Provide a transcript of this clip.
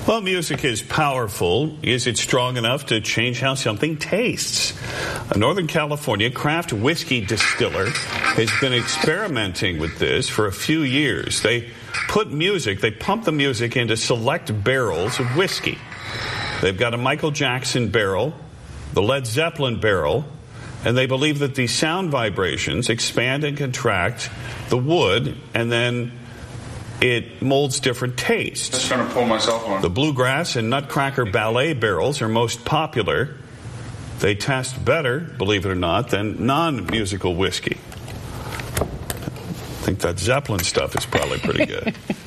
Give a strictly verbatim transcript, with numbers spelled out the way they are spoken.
Well, music is powerful. Is it strong enough to change how something tastes? A Northern California craft whiskey distiller has been experimenting with this for a few years. They put music, they pump the music into select barrels of whiskey. They've got a Michael Jackson barrel, the Led Zeppelin barrel, and they believe that the sound vibrations expand and contract the wood, and then it molds different tastes. Just trying to pull myself on. The Bluegrass and Nutcracker Ballet barrels are most popular. They taste better, believe it or not, than non-musical whiskey. I think that Zeppelin stuff is probably pretty good.